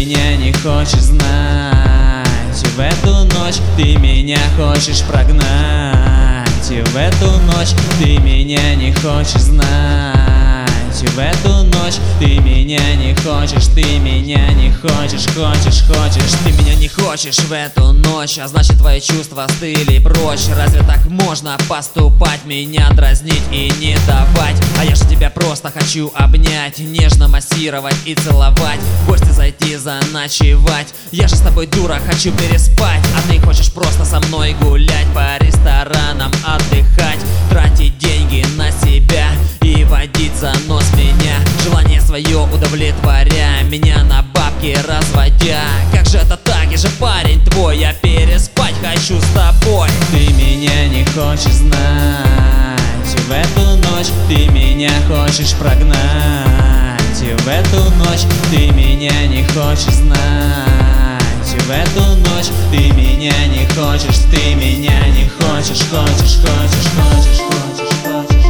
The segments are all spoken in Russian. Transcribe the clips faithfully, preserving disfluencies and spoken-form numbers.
меня не хочешь знать. В эту ночь ты меня хочешь прогнать. В эту ночь ты меня не хочешь знать. В эту ночь ты меня не хочешь, ты меня не хочешь, хочешь, хочешь. Ты меня не хочешь в эту ночь, а значит твои чувства остыли прочь. Разве так можно поступать, меня дразнить и не давать? А я же тебя просто хочу обнять, нежно массировать и целовать, в гости зайти заночевать. Я же с тобой, дура, хочу переспать, а ты хочешь просто со мной гулять, по ресторанам отдыхать, тратить деньги на себя и водить за нос меня, желание свое удовлетворяя, меня на бабки разводя. Как же это так, я же парень твой, я переспать хочу с тобой. Ты меня не хочешь знать. В эту ночь ты меня хочешь прогнать. В эту ночь ты меня не хочешь знать. В эту ночь ты меня не хочешь, ты меня не хочешь, хочешь, хочешь, хочешь, хочешь, хочешь.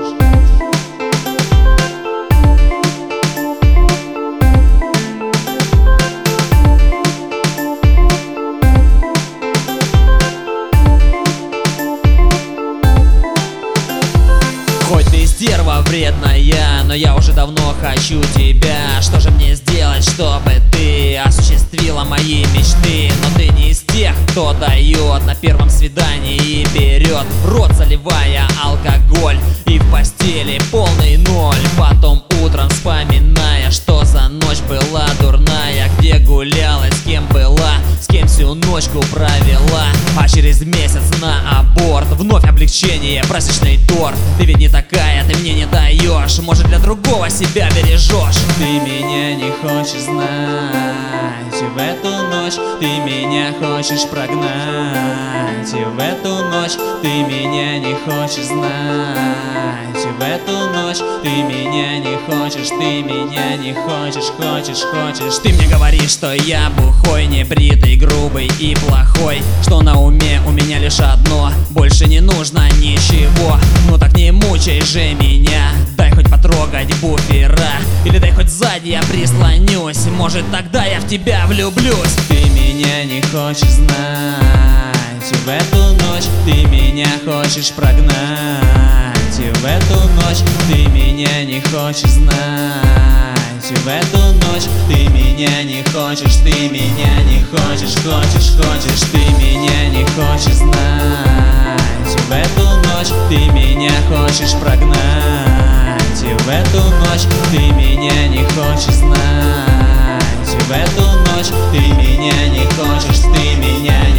Хоть ты стерва вредная, но я уже давно хочу тебя. Что же мне сделать, чтобы ты осуществила мои мечты? Но ты не из тех, кто дает на первом свидании и берет в рот, заливая алкоголь, и в постели полный ноль. Потом утром вспоминая, что за ночь была дурная, где гуляла, с кем была, с кем всю ночку провела. А через месяц на аборт, вновь облегчение, праздничный торт. Ты ведь не такая, ты мне не даешь, может, для другого себя бережешь. Ты меня не хочешь знать. В эту ночь ты меня хочешь прогнать. В эту ночь ты меня не хочешь знать. В эту ночь ты меня не хочешь, ты меня не хочешь, хочешь, хочешь. Ты мне говоришь, что я бухой, небритый, грубый и плохой, что на уме у меня лишь одно, больше не нужно ничего. Ну так не мучай же меня, дай хоть потрогать буфера, или дай хоть сзади я прислонюсь, может тогда я в тебя влюблюсь. Ты меня не хочешь знать. В эту ночь ты меня хочешь прогнать. В эту ночь ты меня не хочешь знать. В эту ночь ты меня не хочешь, ты меня не хочешь, хочешь, хочешь. Ты меня не хочешь знать. В эту ночь ты меня хочешь прогнать. В эту ночь ты меня не хочешь знать. В эту ночь ты меня не хочешь, ты меня не